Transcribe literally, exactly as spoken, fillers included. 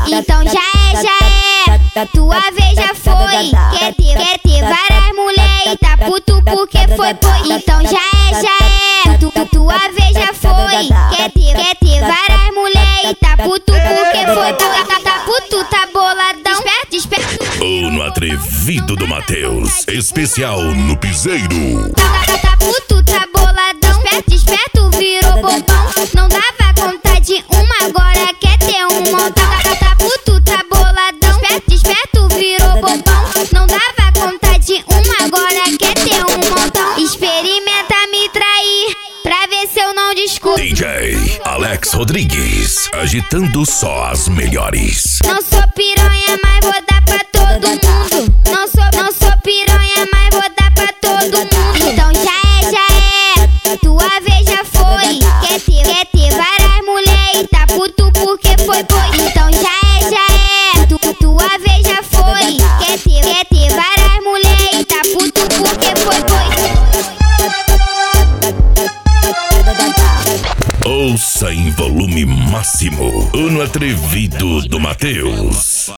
Então já é, já é, tua vez já foi. Quer ter, quer ter várias mulheres e tá puto porque foi, foi. Então já é, já é, tu, tua vez já foi. Quer ter, quer ter várias mulheres e tá puto porque foi, tá, tá, tá puto, tá boladão. Desperta, desperta. O no atrevido do Matheus, especial no piseiro. Tá, tá, tá puto, tá boladão. Desperta, desperta, virou bobão. Não dava conta de uma, agora quer ter um montão. Tá, tá puto, tá boladão. Desperta, desperta, virou bobão. Não dava conta de uma, agora quer ter um montão. Experimenta me trair, pra ver se eu não descubro. D J Alex Rodrigues, agitando só as melhores. Não sou piranha, mas vou dar pra todo mundo. Não sou, não sou piranha, mas vou dar pra todo mundo. Então já é, já é, tua vez já foi. Quer ter, quer ter várias mulheres e tá puto porque foi, foi. Então já é, já é, tu, tua vez já foi. Quer ter, quer ter várias mulheres e tá puto porque foi, foi. Ouça em volume máximo o no atrevido do Matheus.